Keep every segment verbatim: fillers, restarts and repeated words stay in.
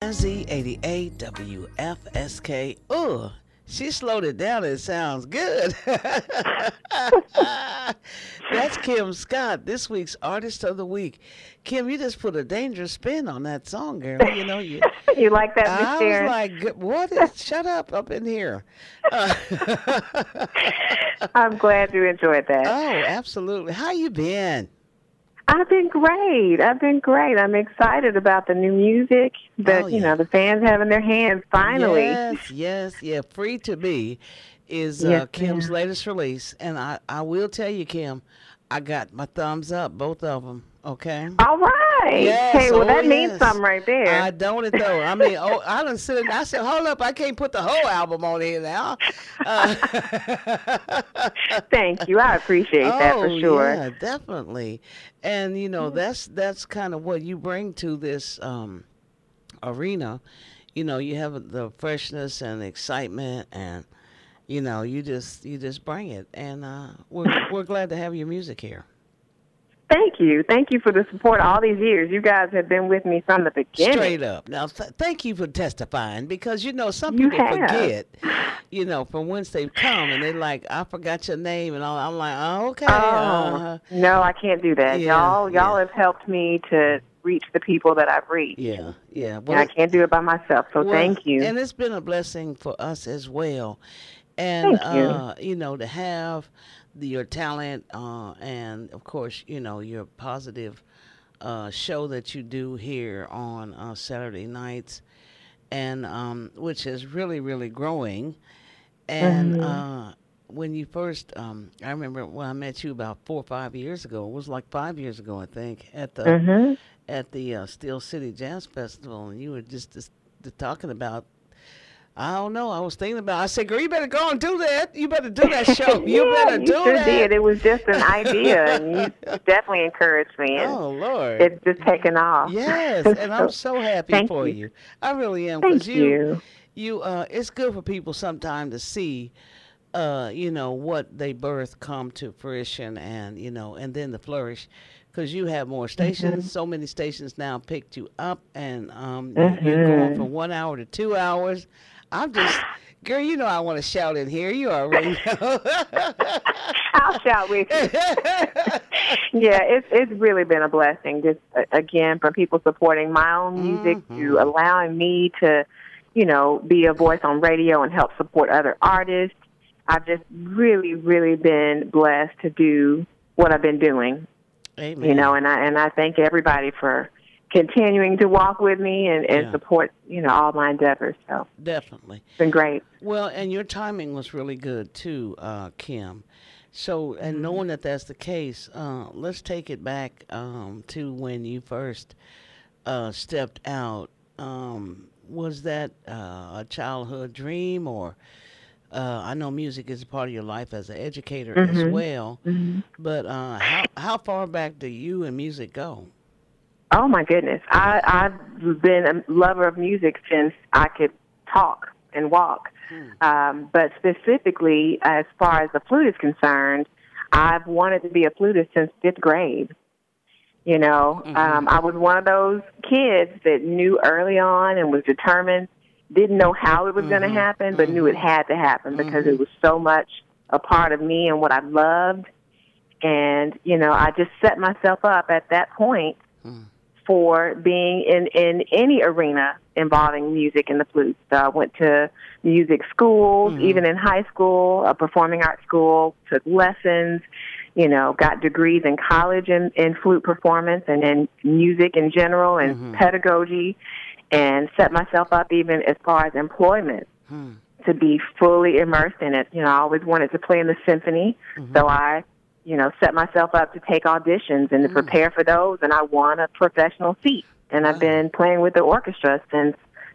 Z eighty-eight W F S K. Ooh, she slowed it down. It sounds good. That's Kim Scott, this week's Artist of the Week. Kim, you just put a dangerous spin on that song, girl. You know, you You like that, Miss I Sharon? was like, what is, shut up up in here. Uh, I'm glad you enjoyed that. oh, absolutely. How you been? I've been great. I've been great. I'm excited about the new music that, Oh, you yeah. know, the fans have in their hands finally. Yes, yes, yeah. Free to Be is uh, Yes, Kim's ma'am. latest release. And I, I will tell you, Kim, I got my thumbs up, both of them, okay? All right. Yes, Hey, well, oh, that means yes. something right there. I don't it though. I mean, oh, I done sit and I said, hold up, I can't put the whole album on here now. Uh, Thank you. I appreciate that for oh, sure. yeah, definitely. And you know, that's that's kind of what you bring to this um, arena. You know, you have the freshness and excitement, and you know, you just you just bring it. And uh, we're we're glad to have your music here. Thank you. Thank you for the support all these years. You guys have been with me from the beginning. Straight up. Now, th- thank you for testifying, because, you know, some You people have. forget, you know, from whence they've come, and they're like, I forgot your name, and all. I'm like, oh, okay. Oh, Uh, no, I can't do that. Yeah, y'all y'all yeah. have helped me to reach the people that I've reached. yeah, yeah. And I it- can't do it by myself, so well, thank you. And it's been a blessing for us as well. And, Thank you. uh, you know, to have the, your talent uh, and, of course, you know, your positive uh, show that you do here on uh, Saturday nights, and um, which is really, really growing. And Mhm. uh, when you first, um, I remember when I met you about four or five years ago. It was like five years ago, I think, at the Mhm. at the uh, Steel City Jazz Festival, and you were just, just, just talking about. I don't know. I was thinking about. I said, "Girl, you better go and do that. You better do that show. You yeah, better you do sure that." did. It was just an idea, and you definitely encouraged me, and Oh Lord. it's just taken off. Yes, and I'm so happy Thank for you. you. I really am, Thank because you, you. you, uh, it's good for people sometimes to see, uh, you know, what they birth come to fruition, and you know, and then to flourish, because you have more stations. Mhm. So many stations now picked you up, and um, you- you're going Mhm. from one hour to two hours. I'm just, girl, you know, I want to shout in here. You already know. I'll shout with you. Yeah, it's it's really been a blessing. Just uh, again, from people supporting my own music to Mhm. allowing me to, you know, be a voice on radio and help support other artists. I've just really, really been blessed to do what I've been doing. Amen. You know, and I and I thank everybody for continuing to walk with me and, and Yeah. support, you know, all my endeavors. So Definitely. it's been great. Well, and your timing was really good too, uh, Kim. So, and Mm-hmm. knowing that that's the case, uh, let's take it back um, to when you first uh, stepped out. Um, was that uh, a childhood dream, or uh, I know music is a part of your life as an educator as Mhm. well, Mhm. but uh, how how far back do you and music go? Oh my goodness, I I've been a lover of music since I could talk and walk. Um, but specifically, as far as the flute is concerned, I've wanted to be a flutist since fifth grade. You know, Mhm. um, I was one of those kids that knew early on and was determined, didn't know how it was going to Mhm. happen, but knew it Mhm. had to happen because Mhm. it was so much a part of me and what I loved. And, you know, I just set myself up at that point Mm. for being in, in any arena involving music and the flute. So I went to music schools, Mhm. even in high school, a performing arts school, took lessons, you know, got degrees in college in, in flute performance and in music in general and Mhm. pedagogy, and set myself up even as far as employment Hmm. to be fully immersed in it. You know, I always wanted to play in the symphony, Mhm. so I, you know, set myself up to take auditions and to Mm. prepare for those, and I won a professional seat. And I've Wow. been playing with the orchestra since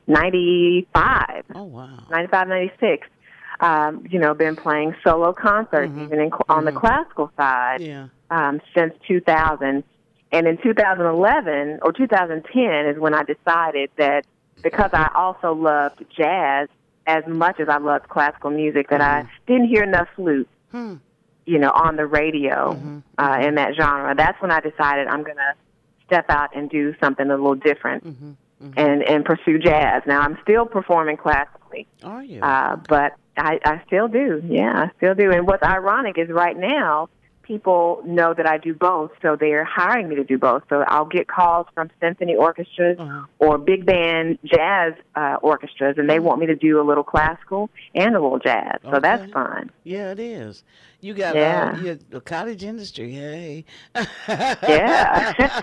ninety-five, Oh wow. ninety-five, ninety-six. Um, you know, been playing solo concerts, Mhm. even in, on the Mhm. classical side, Yeah. um, since two thousand. And in two thousand eleven or two thousand ten is when I decided that because I also loved jazz as much as I loved classical music, that I Mhm. didn't hear enough flute, Hmm. you know, on the radio Mhm. uh, in that genre. That's when I decided I'm going to step out and do something a little different. Mhm. and, and pursue jazz. Now, I'm still performing classically. Are you? Uh, but I, I still do. Yeah, I still do. And what's ironic is right now, people know that I do both, so they're hiring me to do both. So I'll get calls from symphony orchestras uh-huh. or big band jazz uh, orchestras, and they want me to do a little classical and a little jazz. So okay. that's fun. Yeah, it is. You got yeah. uh, you the cottage industry, hey. yeah.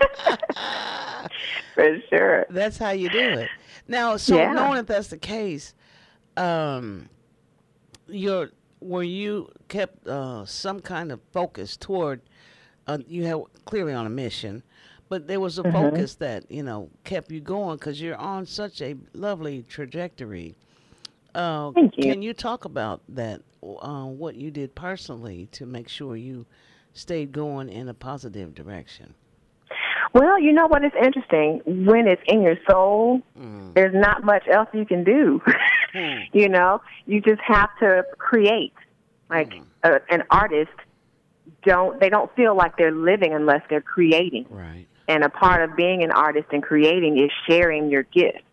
For sure. That's how you do it. Now, so yeah. knowing that that's the case, um, you're were you kept uh, some kind of focus toward, uh, you have clearly on a mission, but there was a mm-hmm. focus that, you know, kept you going because you're on such a lovely trajectory. Uh, Thank you. Can you talk about that, uh, what you did personally to make sure you stayed going in a positive direction? Well, you know what is interesting? When it's in your soul, mm. there's not much else you can do. mm. You know, you just have to create. Like mm. a, an artist, don't they don't feel like they're living unless they're creating. Right. And a part of being an artist and creating is sharing your gift.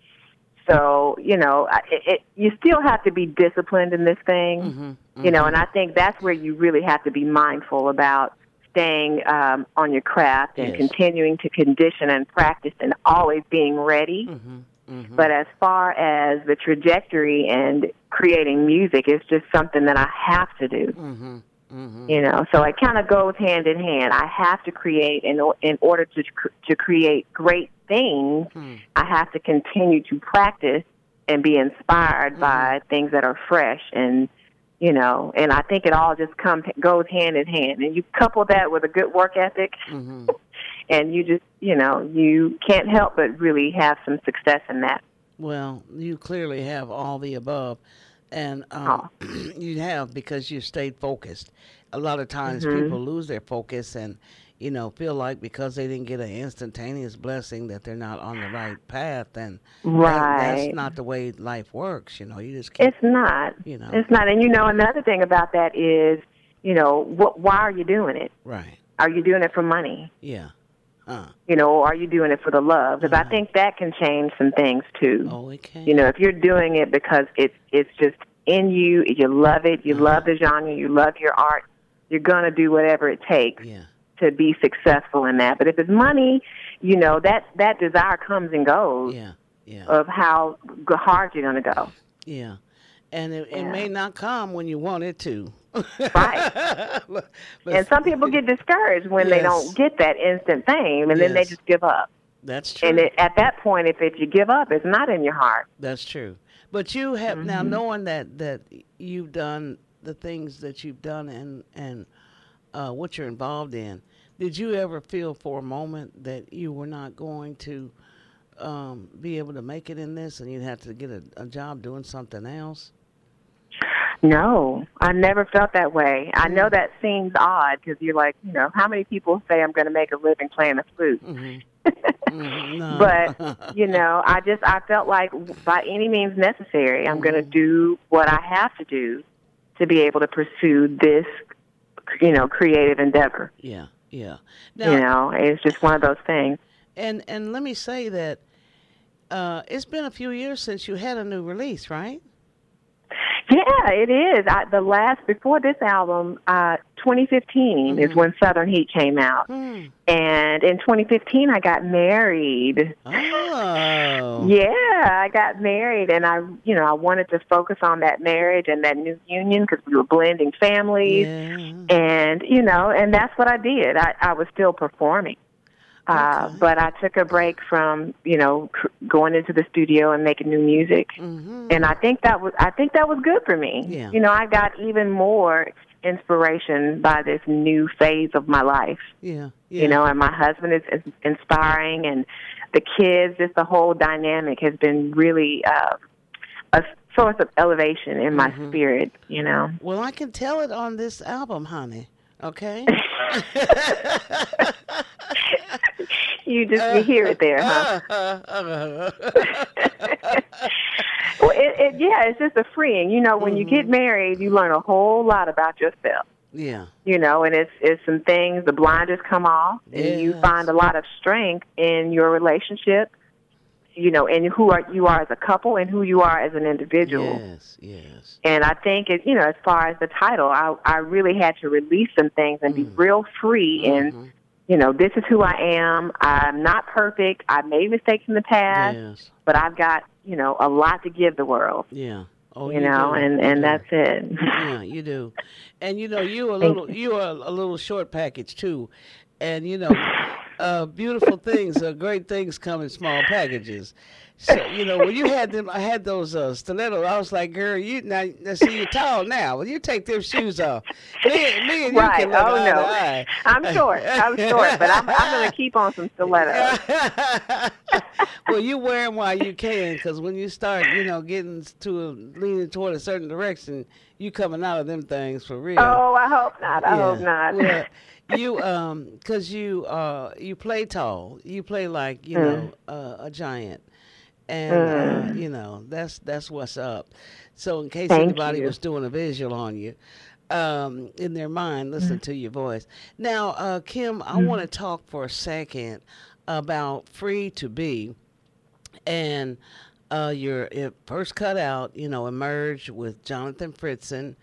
So, you know, it, it, you still have to be disciplined in this thing. Mm-hmm. Mm-hmm. You know, and I think that's where you really have to be mindful about staying um, on your craft and yes. continuing to condition and practice and always being ready. Mm-hmm. Mm-hmm. But as far as the trajectory and creating music, it's just something that I have to do. Mm-hmm. Mm-hmm. You know, so it kind of goes hand in hand. I have to create in, in order to to create great things. Mm. I have to continue to practice and be inspired mm-hmm. by things that are fresh and, you know, and I think it all just comes goes hand in hand. And you couple that with a good work ethic, mm-hmm. and you just, you know, you can't help but really have some success in that. Well, you clearly have all the above, and um, oh. you have because you stayed focused. A lot of times mm-hmm. people lose their focus and, you know, feel like because they didn't get an instantaneous blessing that they're not on the right path, and right. that, that's not the way life works. You know, you just can't. It's not. You know, it's not. And you know, another thing about that is, you know, what? Why are you doing it? Right. Are you doing it for money? Yeah. Uh. You know, or are you doing it for the love? Because uh-huh. I think that can change some things too. Oh, it can. You know, if you're doing it because it's it's just in you, you love it, you uh-huh. love the genre, you love your art, you're gonna do whatever it takes. Yeah. To be successful in that. But if it's money, you know, that, that desire comes and goes yeah, yeah. of how hard you're going to go. Yeah. And it, yeah. it may not come when you want it to. Right. but, and some people get discouraged when yes. they don't get that instant fame, and yes. then they just give up. That's true. And it, at that point, if, if you give up, it's not in your heart. That's true. But you have, mm-hmm. now knowing that, that you've done the things that you've done and, and Uh, what you're involved in, did you ever feel for a moment that you were not going to um, be able to make it in this and you'd have to get a, a job doing something else? No, I never felt that way. I know that seems odd because you're like, you know, how many people say I'm going to make a living playing the flute? Mm-hmm. mm, no. But, you know, I just, I felt like by any means necessary, I'm mm-hmm. going to do what I have to do to be able to pursue this, you know, creative endeavor. Yeah, yeah. Now, you know, it's just one of those things. And and let me say that uh, it's been a few years since you had a new release, right? Yeah, it is. I, the last, before this album, uh, twenty fifteen mm-hmm. is when Southern Heat came out. Mm. And in twenty fifteen, I got married. Oh. Yeah, I got married, and I, you know, I wanted to focus on that marriage and that new union because we were blending families. Yeah. And, you know, and that's what I did. I, I was still performing. Uh, okay. But I took a break from, you know, cr- going into the studio and making new music, mm-hmm. and I think that was I think that was good for me. Yeah. You know, I got even more inspiration by this new phase of my life. Yeah. yeah. You know, and my husband is, is inspiring, and the kids, just the whole dynamic has been really uh, a source of elevation in my mm-hmm. spirit. You know. Well, I can tell it on this album, honey. Okay. You just you hear it there, huh? Well, it, it, yeah, it's just a freeing. You know, when mm-hmm. you get married, you learn a whole lot about yourself. Yeah. You know, and it's it's some things, the blinders come off, and yes. you find a lot of strength in your relationship. you know, and who are you are as a couple and who you are as an individual. Yes, yes. And I think, it, you know, as far as the title, I, I really had to release some things and be Mm. real free Mm-hmm. and, you know, this is who I am. I'm not perfect. I made mistakes in the past, Yes. but I've got, you know, a lot to give the world. Yeah. Oh, you know, do. and, You and do. that's it. Yeah, you do. And you know, you a Thank little you are a little short package too. And you know, uh beautiful things, uh, great things come in small packages. So, you know, when you had them I had those uh stilettos, I was like, girl, you now, now see you're tall now. Well, you take them shoes off. Me, me and you Right. can look Oh, eye no. to eye. I'm short. I'm short, but I'm, I'm going to keep on some stilettos. Well, you wear them while you can, because when you start, you know, getting to a, leaning toward a certain direction, you coming out of them things for real. Oh, I hope not. I hope Yeah. not. Well, you um, cause you uh, you play tall. You play like you Mm. know uh, a giant, and uh, Mm. you know that's that's what's up. So in case Thank anybody you. was doing a visual on you, um, in their mind, listen to your voice. Now, uh, Kim, I want to talk for a second about Free to Be and uh, your uh, first cutout. You know, emerged with Jonathan Fritzen.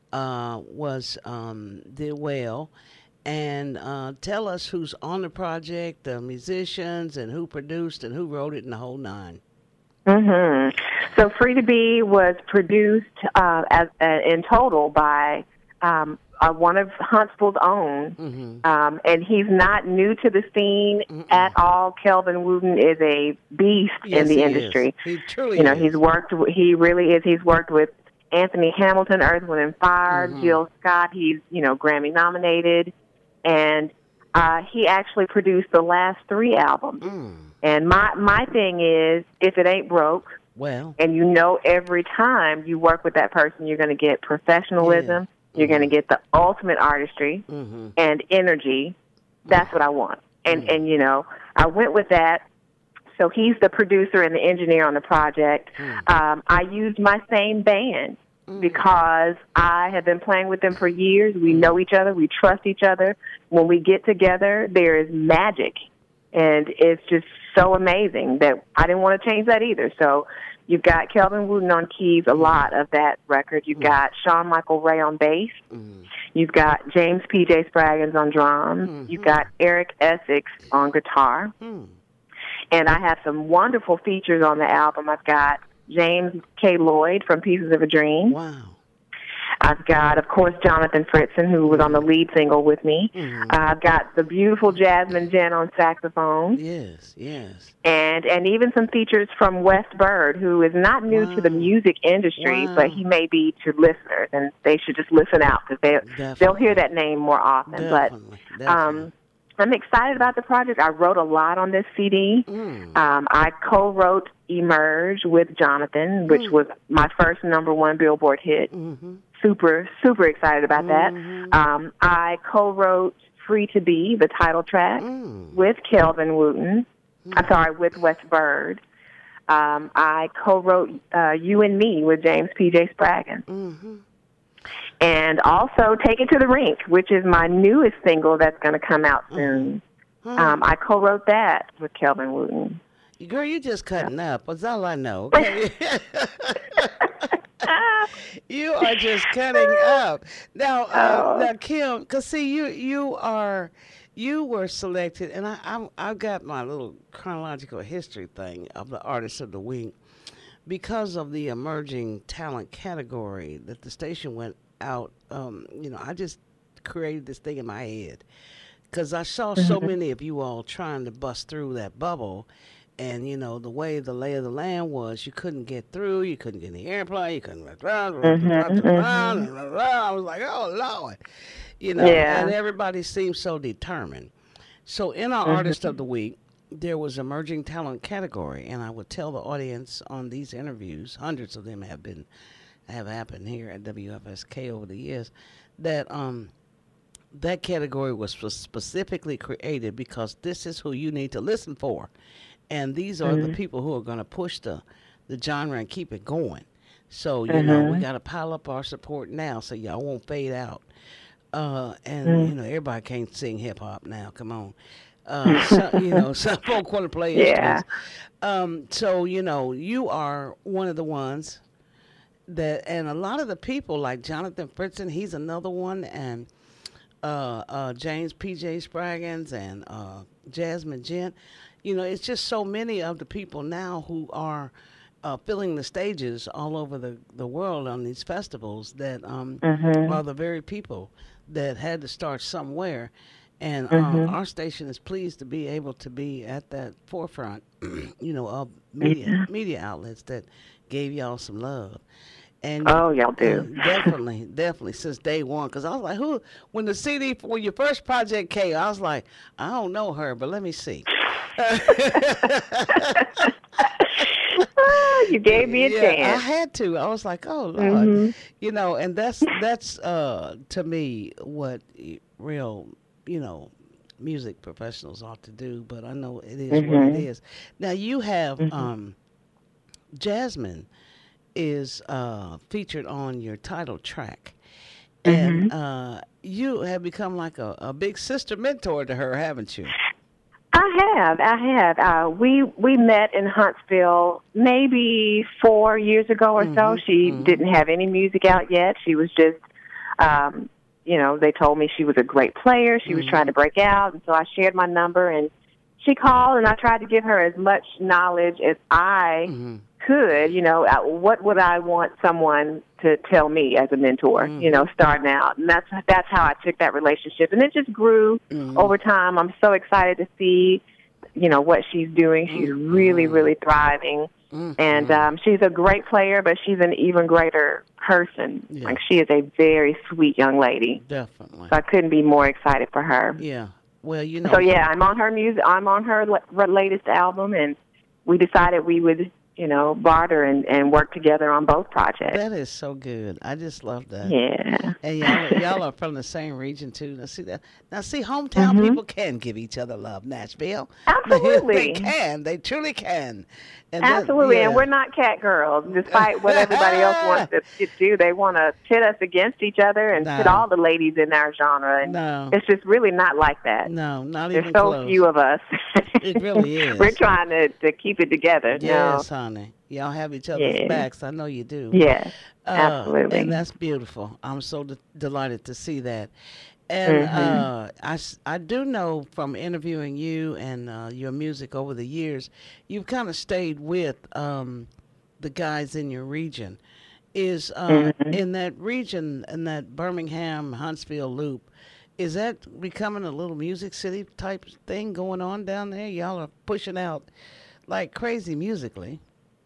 Uh, was um, did well, and uh, tell us who's on the project, the musicians, and who produced and who wrote it, and the whole nine. Mm-hmm. So Free to Be was produced uh, as, uh, in total by um, uh, one of Huntsville's own, Mm-hmm. um, and he's not new to the scene Mm-mm. at all. Kelvin Wooten is a beast Yes, in the he industry. is. He truly You know, is. he's worked. He really is. He's worked with Anthony Hamilton, Earth, Wind and Fire, Mhm. Jill Scott. He's you know Grammy nominated, and uh, he actually produced the last three albums. Mm. And my my thing is, if it ain't broke, Well, and you know every time you work with that person, you're going to get professionalism. You're going to get the ultimate artistry mm-hmm. and energy. That's what I want. And Mm. and you know, I went with that. So he's the producer and the engineer on the project. Mm. Um, I used my same band Mm. because I have been playing with them for years. We know each other. We trust each other. When we get together, there is magic. And it's just so amazing that I didn't want to change that either. So you've got Kelvin Wooten on keys, a lot of that record. You've got Sean Michael Ray on bass. Mm. You've got James P J. Spraggins on drums. Mhm. You've got Eric Essex on guitar. Mm. And I have some wonderful features on the album. I've got James K. Lloyd from Pieces of a Dream. Wow. I've got, of course, Jonathan Fritzen, who was on the lead single with me. Mhm. I've got the beautiful Jasmine Jen on saxophone. Yes, yes. And and even some features from Wes Bird, who is not new Wow. to the music industry, Wow. but he may be to listeners, and they should just listen out because they Definitely. they'll hear that name more often. Definitely. But Definitely. um, I'm excited about the project. I wrote a lot on this C D. Mm. Um, I co-wrote "Emerge" with Jonathan, which Mm. was my first number one Billboard hit. Mm-hmm. Super, super excited about that. Mhm. Um, I co-wrote "Free to Be," the title track, Mm. with Kelvin Wooten. Mm. I'm sorry, with Wes Bird. Um, I co-wrote uh, "You and Me" with James P J. Spraggins. Mm-hmm. And also "Take It to the Rink," which is my newest single that's going to come out soon. Huh. Um, I co-wrote that with Kelvin Wooten. Girl, you just cutting up. That's all I know. Okay? You are just cutting up. Now, uh, Oh. now, Kim, cause see, you you are you were selected, and I I'm, I've got my little chronological history thing of the Artist of the Week because of the emerging talent category that the station went out. Um, you know, I just created this thing in my head because I saw so many of you all trying to bust through that bubble. And, you know, the way the lay of the land was, you couldn't get through, you couldn't get in the airplane, you couldn't... I was like, oh, Lord. You know, Yeah. and everybody seemed so determined. So in our Artist of the Week, there was emerging talent category, and I would tell the audience on these interviews, hundreds of them have been, have happened here at W F S K over the years, that um, that category was spe- specifically created because this is who you need to listen for. And these are the people who are going to push the, the genre and keep it going. So, you know, we got to pile up our support now so y'all won't fade out. Uh, and, you know, everybody can't sing hip-hop now. Come on. Uh, so, you know, some folk want to play Yeah. instruments. Um, so you know, you are one of the ones that, and a lot of the people like Jonathan Fritzen, he's another one, and uh, uh, James P J Spraggins and uh, Jasmine Gent. You know, it's just so many of the people now who are uh, filling the stages all over the, the world on these festivals that um, Mhm. are the very people that had to start somewhere. And uh, Mhm. our station is pleased to be able to be at that forefront, you know, of media Yeah. media outlets that gave y'all some love. And Oh, y'all uh, do. definitely, definitely since day one, because I was like, who? When the C D for your first project came, I was like, I don't know her, but let me see. Ah, you gave me a Yeah, I chance. had to. I was like, oh Lord, Mhm. you know, and that's that's uh to me what y- real, you know, music professionals ought to do. But I know it is what it Mhm. is. Now you have Mhm. um Jasmine is uh featured on your title track, and Mhm. uh you have become like a, a big sister mentor to her, haven't you? I have, I have. Uh, we we met in Huntsville maybe four years ago or so. Mhm. She Mhm. didn't have any music out yet. She was just, um, you know, they told me she was a great player. She was trying to Mhm. break out, and so I shared my number, and she called, and I tried to give her as much knowledge as I Mhm. could. You know, uh, what would I want someone to tell me as a mentor? You know, Mhm. starting out, and that's that's how I took that relationship, and it just grew Mhm. over time. I'm so excited to see, you know, what she's doing. She's really, Mhm. really thriving. And Mhm. um, she's a great player, but she's an even greater person. Yeah, Like, she is a very sweet young lady. definitely. So I couldn't be more excited for her. Yeah. Well, you So know, yeah, I'm on her music. I'm on her la- latest album, and we decided we would, you know, barter and, and work together on both projects. that is so good. I just love that. Yeah. And y'all, are- y'all are from the same region too. Now see that. Now see, hometown Mhm. people can give each other love. Nashville, they, they Absolutely. can. They truly can. And that, Absolutely, and yeah. we're not cat girls. Despite what everybody else wants to to do, they want to pit us against each other and pit No, all the ladies in our genre, and no, it's just really not like that. no, not There's even so close. few of us. It really We're is. trying to to keep it together. No, Yes, honey. Y'all have each other's yeah, backs. I know you do. yes, Uh, and absolutely. that's beautiful. I'm so de- delighted to see that. And Mhm. uh, I, s- I do know from interviewing you and uh, your music over the years, you've kind of stayed with um, the guys in your region. Is uh, Mhm. in that region, in that Birmingham, Huntsville loop, is that becoming a little music city type thing going on down there? Y'all are pushing out like crazy musically.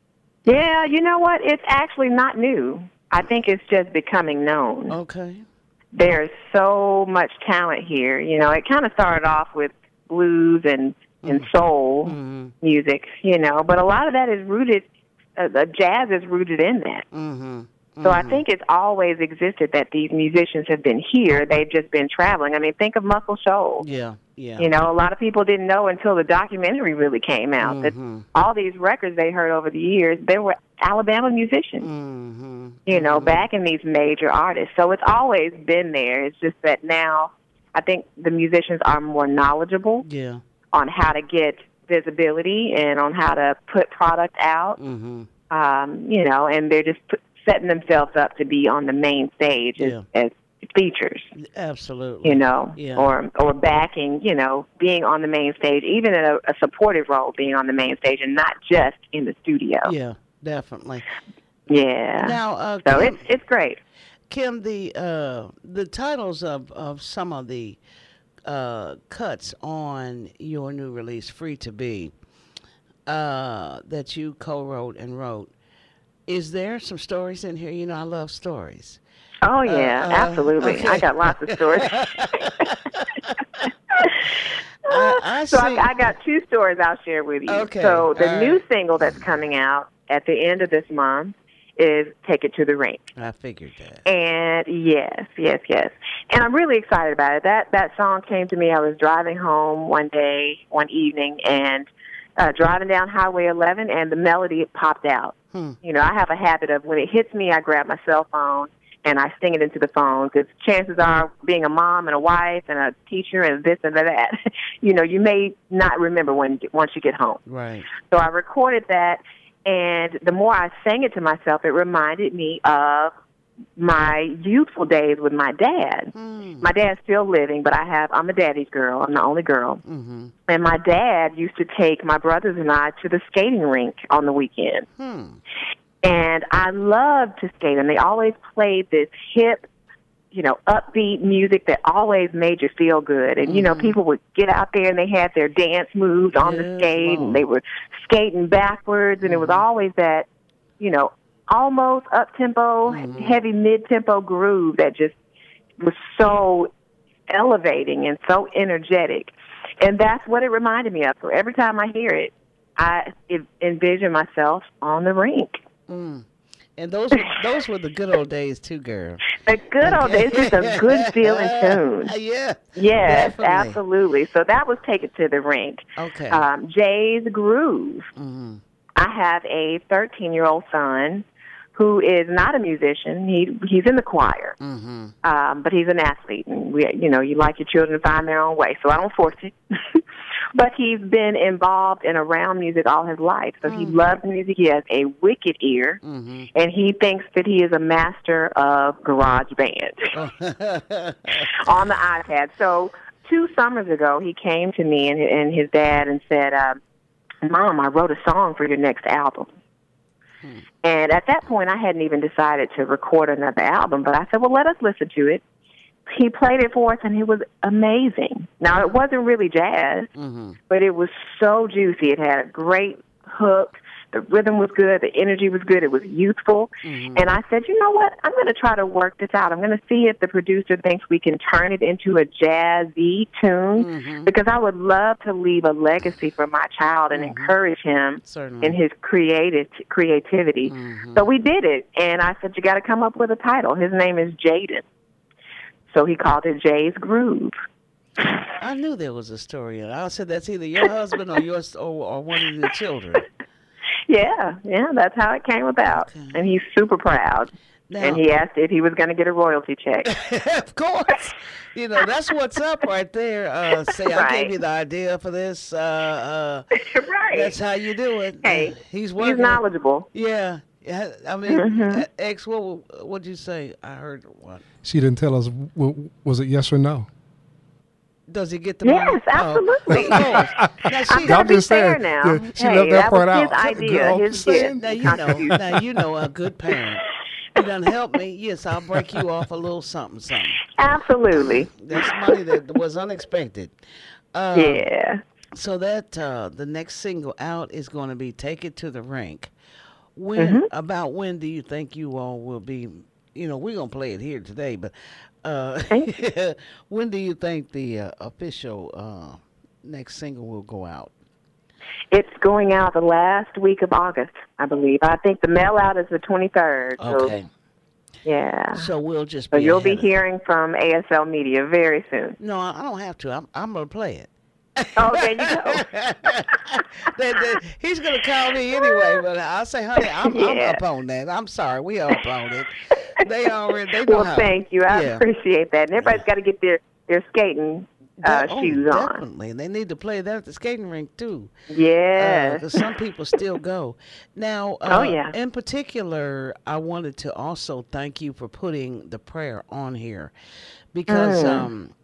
Yeah, you know what? It's actually not new. I think it's just becoming known. Okay. There's so much talent here. You know, it kind of started off with blues and and Mm. soul Mm-hmm. music, you know, but a lot of that is rooted. Uh, the jazz is rooted in that. Mm-hmm. So I Mm-hmm. think it's always existed that these musicians have been here. They've just been traveling. I mean, think of Muscle Shoals. Yeah. Yeah. You know, a lot of people didn't know until the documentary really came out that Mm-hmm. all these records they heard over the years, they were Alabama musicians, Mm-hmm. you know, Mm-hmm. back in these major artists. So it's always been there. It's just that now I think the musicians are more knowledgeable Yeah. on how to get visibility and on how to put product out, Mm-hmm. um, you know, and they're just put, setting themselves up to be on the main stage as, Yeah. as features, you Absolutely. know, Yeah. or or backing, you know, being on the main stage, even in a, a supportive role, being on the main stage and not just in the studio. Yeah. Definitely. Yeah. Now, uh, So it's Kim, it's great. Kim, the uh, the titles of, of some of the uh, cuts on your new release, "Free to Be," uh, that you co-wrote and wrote. Is there some stories in here? You know, I love stories. Oh Uh, yeah, uh, absolutely. I okay. got lots of stories. I I So I, see. I got two stories I'll share with you. Okay. So All the new right. single that's coming out at the end of this month is "Take It to the Rink." I figured that. And yes, yes, yes. And I'm really excited about it. That that song came to me. I was driving home one day, one evening, and uh, driving down Highway eleven, and the melody popped out. Hmm. You know, I have a habit of when it hits me, I grab my cell phone and I sing it into the phone, because chances are, being a mom and a wife and a teacher and this and that, you know, you may not remember when once you get home. Right. So I recorded that, and the more I sang it to myself, it reminded me of my youthful days with my dad. Mm. My dad's still living, but I have, I'm a daddy's girl. I'm the only girl. Mm-hmm. And my dad used to take my brothers and I to the skating rink on the weekend. Hmm. And I loved to skate, and they always played this hip, you know, upbeat music that always made you feel good. And, mm-hmm. you know, people would get out there and they had their dance moves on the skate, wow. and they were skating backwards, and mm-hmm. it was always that, you know, almost up-tempo, mm-hmm. heavy mid-tempo groove that just was so elevating and so energetic. And that's what it reminded me of. So every time I hear it, I envision myself on the rink. Mm. And those were, those were the good old days too, girl. The good old days, just a good feeling tune. Yeah. Yes, definitely. Absolutely. So that was Take It to the Rink. Okay. Um, Jay's Groove. Mm-hmm. I have a thirteen-year-old son who is not a musician. He he's in the choir, mm-hmm. um, but he's an athlete, and we, you know, you like your children to find their own way. So I don't force it. But he's been involved and around music all his life. So mm-hmm. he loves music. He has a wicked ear, mm-hmm. and he thinks that he is a master of garage band on the iPad. So two summers ago, he came to me and, and his dad and said, uh, Mom, I wrote a song for your next album. Hmm. And at that point, I hadn't even decided to record another album, but I said, well, let us listen to it. He played it for us, and it was amazing. Now, it wasn't really jazz, mm-hmm. but it was so juicy. It had a great hook. The rhythm was good. The energy was good. It was youthful. Mm-hmm. And I said, you know what? I'm going to try to work this out. I'm going to see if the producer thinks we can turn it into a jazzy tune, mm-hmm. because I would love to leave a legacy for my child and mm-hmm. encourage him Certainly. in his creative creativity. Mm-hmm. So we did it, and I said, you got to come up with a title. His name is Jaden. So he called it Jay's Groove. I knew there was a story in it. I said that's either your husband or yours or, or one of your children. Yeah, yeah, that's how it came about. Okay. And he's super proud. Now, and he asked if he was going to get a royalty check. Of course. You know, that's what's up right there. Uh, say, right. I gave you the idea for this. Uh, uh, right. That's how you do it. Hey, uh, he's, working. He's knowledgeable. Yeah. Yeah, I mean, mm-hmm. X, what would you say? I heard one. She didn't tell us, was it yes or no? Does he get the yes, money? Yes, absolutely. Oh, now, I'm going to be fair now. Yeah, she hey, left that, that part was out. his idea, his gift. Now, you know, now, you know a good parent. You done help me, yes, I'll break you off a little something, something. Absolutely. That's money that was unexpected. Uh, yeah. So that uh, the next single out is going to be Take It to the Rink. When mm-hmm. About when do you think you all will be, you know, we're going to play it here today, but uh, when do you think the uh, official uh, next single will go out? It's going out the last week of August, I believe. I think the mail out is the twenty-third. Okay. So, yeah. So we'll just be So you'll be hearing from A S L Media very soon. No, I don't have to. I'm, I'm going to play it. Oh, there you go. they, they, he's going to call me anyway, but I'll say, honey, I'm, yeah. I'm up on that. I'm sorry. We are up on it. They already, they know Well, how. Thank you. I yeah. appreciate that. And everybody's yeah. got to get their, their skating uh, oh, shoes definitely. on. Definitely. They need to play that at the skating rink, too. Yeah. Because uh, some people still go. Now, uh, oh, yeah. in particular, I wanted to also thank you for putting the prayer on here. Because... Mm. um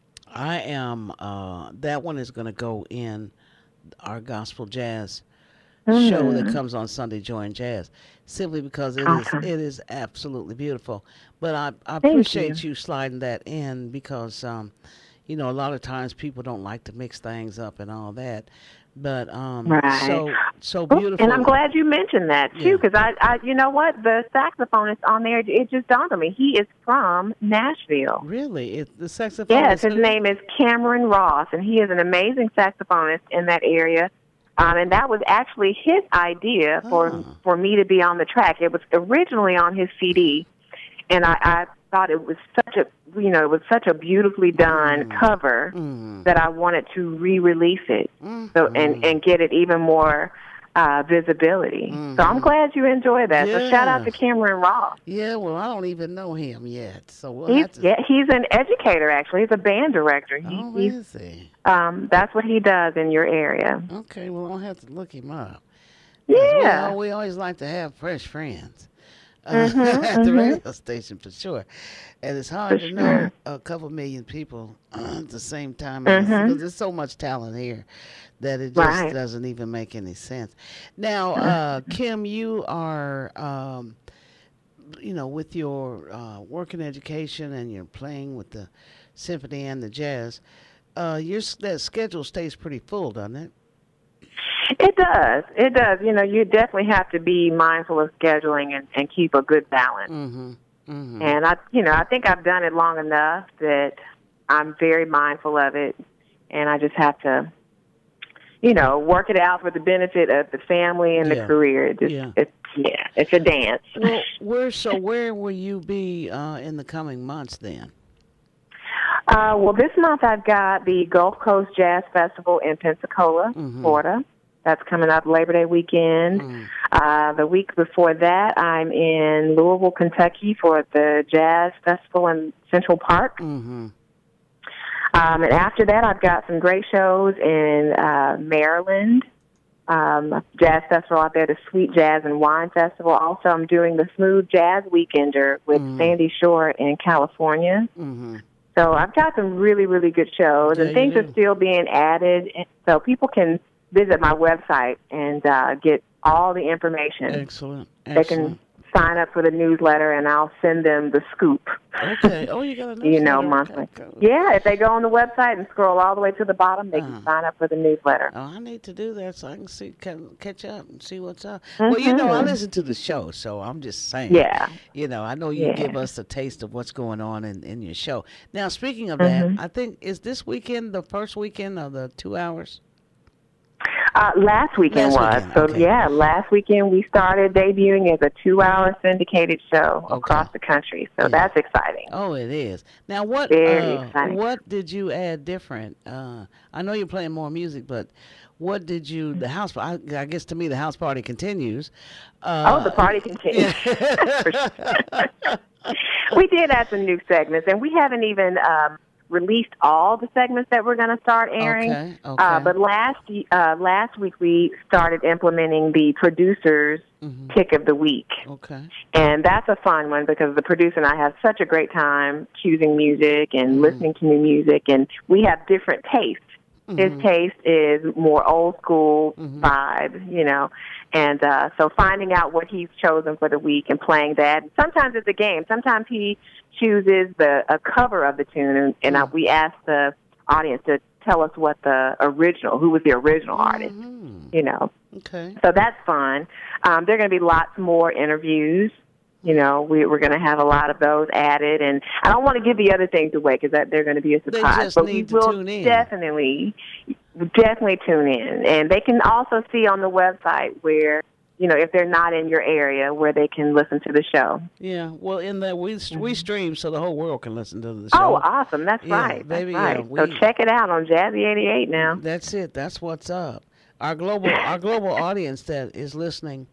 I am, uh, that one is going to go in our gospel jazz mm. show that comes on Sunday, Joy and Jazz, simply because it awesome. is it is absolutely beautiful. But I, I appreciate you. you sliding that in because, um, you know, a lot of times people don't like to mix things up and all that. But um, right. so so beautiful. And I'm glad you mentioned that, too, because yeah. I, I, you know what? The saxophonist on there, it just dawned on me. He is from Nashville. Really? It, the saxophonist? Yes, his name is Cameron Ross, and he is an amazing saxophonist in that area. Um, and that was actually his idea for, oh. for me to be on the track. It was originally on his C D, and I, I thought it was such a, you know, it was such a beautifully done mm. cover mm. that I wanted to re-release it, mm. so and and get it even more uh, visibility. Mm-hmm. So I'm glad you enjoy that. Yeah. So shout out to Cameron Ross. Yeah, well, I don't even know him yet, so we'll He's have to. yeah, he's an educator actually. He's a band director. He, Oh, he's, is he? um, that's what he does in your area. Okay, well, I'll have to look him up. 'Cause Yeah. We, al- we always like to have fresh friends uh, Mhm, at the mhm. radio station for sure. And it's hard For to know sure. a couple million people uh, at the same time because Mhm. there's so much talent here that it just Right. doesn't even make any sense. Now, uh, Kim, you are, um, you know, with your uh, work in education and you're playing with the symphony and the jazz, uh, your s- that schedule stays pretty full, doesn't it? It does. It does. You know, you definitely have to be mindful of scheduling and, and keep a good balance. Mm-hmm. Mm-hmm. And I, you know, I think I've done it long enough that I'm very mindful of it, and I just have to, you know, work it out for the benefit of the family and Yeah. the career. It just, Yeah. it's yeah, it's a dance. Well, where so where will you be uh, in the coming months then? Uh, well, this month I've got the Gulf Coast Jazz Festival in Pensacola, Mhm. Florida. That's coming up Labor Day weekend. Mm. Uh, the week before that, I'm in Louisville, Kentucky for the Jazz Festival in Central Park. Mm-hmm. Um, and after that, I've got some great shows in uh, Maryland, um, Jazz Festival out there, the Sweet Jazz and Wine Festival. Also, I'm doing the Smooth Jazz Weekender with Mhm. Sandy Shore in California. Mm-hmm. So I've got some really, really good shows, Yeah, and things you are do. still being added, and so people can visit my website and uh, get all the information. Excellent. They Excellent. can sign up for the newsletter, and I'll send them the scoop. Okay. Oh, you got a You know, newsletter? monthly. Okay, cool. Yeah, if they go on the website and scroll all the way to the bottom, they Uh-huh. can sign up for the newsletter. Oh, I need to do that so I can see can catch up and see what's up. Well, you know, I Mhm. listen to the show, so I'm just saying. Yeah. You know, I know you Yeah. give us a taste of what's going on in, in your show. Now, speaking of Mhm. that, I think is this weekend the first weekend of the two hours? Uh, last weekend Last was. weekend, So, okay. yeah, last weekend we started debuting as a two-hour syndicated show Okay. across the country. So Yeah. that's exciting. Oh, it is. Now, what Very uh, exciting. what did you add different? Uh, I know you're playing more music, but what did you? The house. I, I guess to me, the house party continues. Uh, Oh, the party continues. We did add some new segments, and we haven't even um, released all the segments that we're going to start airing. Okay. Okay. Uh, but last uh, last week we started implementing the producer's Mhm. pick of the week. Okay. And that's a fun one because the producer and I have such a great time choosing music and Mm. listening to new music, and we have different tastes. His Mhm. taste is more old school Mhm. vibe, you know, and uh, so finding out what he's chosen for the week and playing that. Sometimes it's a game. Sometimes he chooses the a cover of the tune, and, and uh, Mm. we ask the audience to tell us what the original, who was the original artist, Mhm. you know. Okay. So that's fun. Um, there are going to be lots more interviews. You know, we, we're going to have a lot of those added. And I don't want to give the other things away because they're going to be a They surprise. just but need we to will tune in. definitely, definitely tune in. And they can also see on the website where, you know, if they're not in your area, where they can listen to the show. Yeah. Well, in that we we stream so the whole world can listen to the Mm-hmm. Oh, show. awesome. That's Yeah, right. That's baby, yeah, right. we- so check it out on Jazzy eighty-eight now. That's it. That's what's up. Our global our global audience that is listening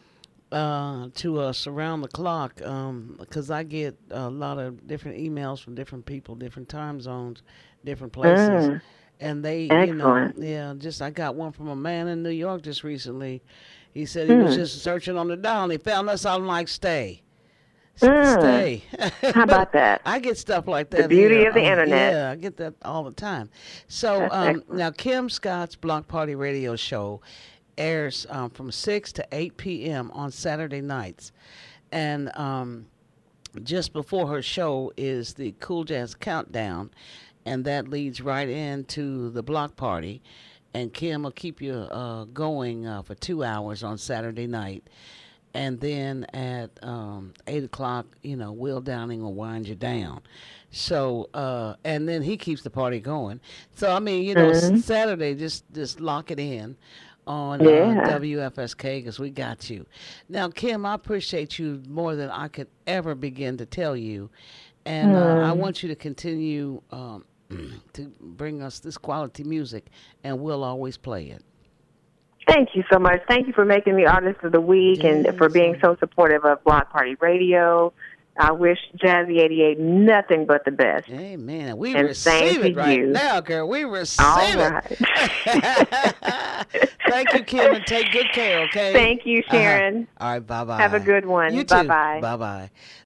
uh, to us around the clock, because I get a lot of different emails from different people, different time zones, different places, Mm. and they, you know, Excellent. yeah. Just I got one from a man in New York just recently. He said he was Mm. just searching on the dial and he found us. I'm like, stay. Mm. Stay. How about that? I get stuff like that. The beauty here. of the Um, internet. Yeah, I get that all the time. So That's um, excellent. now Kim Scott's Block Party Radio Show airs um, from six to eight p.m. on Saturday nights. And um, just before her show is the Cool Jazz Countdown, and that leads right into the Block Party. And Kim will keep you uh, going uh, for two hours on Saturday night. And then at um, eight o'clock, you know, Will Downing will wind you down. So, uh, and then he keeps the party going. So, I mean, you know, Mhm. s- Saturday, just just lock it in on Yeah. uh, W F S K because we got you. Now, Kim, I appreciate you more than I could ever begin to tell you. And uh, I Mm. want you to continue um, to bring us this quality music, and we'll always play it. Thank you so much. Thank you for making me Artist of the Week Yes. and for being so supportive of Block Party Radio. I wish Jazzy eighty-eight nothing but the best. Amen. We And same receive to it right you. now, girl. We receive All it. right. Thank you, Kim, and take good care, okay? Thank you, Sharon. Uh-huh. All right, bye-bye. Have a good one. You too. Bye-bye. Bye-bye.